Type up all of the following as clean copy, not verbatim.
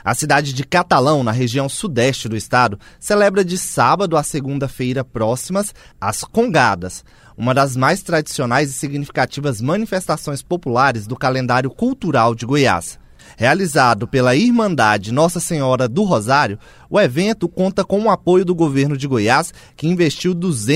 A cidade de Catalão, na região sudeste do estado, celebra de sábado a segunda-feira próximas as Congadas, uma das mais tradicionais e significativas manifestações populares do calendário cultural de Goiás. Realizado pela Irmandade Nossa Senhora do Rosário, o evento conta com o apoio do governo de Goiás, que investiu R$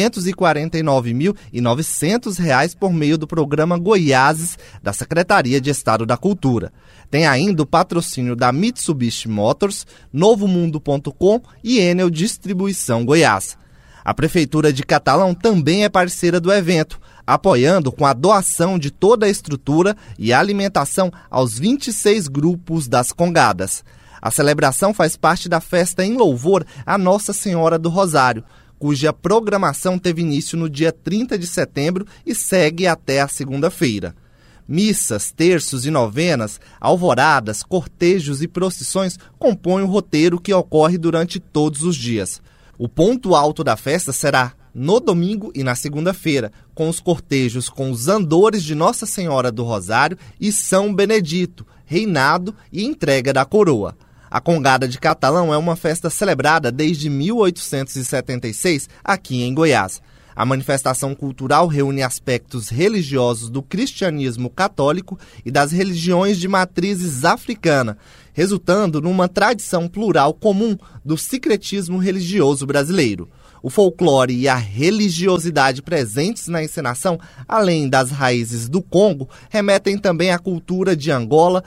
249.900 por meio do programa Goiáses da Secretaria de Estado da Cultura. Tem ainda o patrocínio da Mitsubishi Motors, Novomundo.com e Enel Distribuição Goiás. A Prefeitura de Catalão também é parceira do evento, apoiando com a doação de toda a estrutura e alimentação aos 26 grupos das Congadas. A celebração faz parte da festa em louvor a Nossa Senhora do Rosário, cuja programação teve início no dia 30 de setembro e segue até a segunda-feira. Missas, terços e novenas, alvoradas, cortejos e procissões compõem o roteiro que ocorre durante todos os dias. O ponto alto da festa será no domingo e na segunda-feira, com os cortejos com os andores de Nossa Senhora do Rosário e São Benedito, reinado e entrega da coroa. A Congada de Catalão é uma festa celebrada desde 1876 aqui em Goiás. A manifestação cultural reúne aspectos religiosos do cristianismo católico e das religiões de matrizes africana, resultando numa tradição plural comum do sincretismo religioso brasileiro. O folclore e a religiosidade presentes na encenação, além das raízes do Congo, remetem também à cultura de Angola,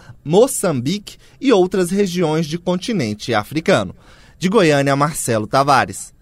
Moçambique e outras regiões do continente africano. De Goiânia, Marcelo Tavares.